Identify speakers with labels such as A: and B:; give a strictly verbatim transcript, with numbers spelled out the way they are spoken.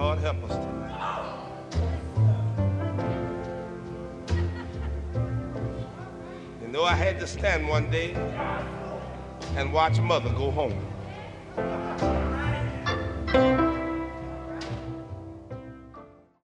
A: Lord help us. You know, I had to stand one day and watch mother go home.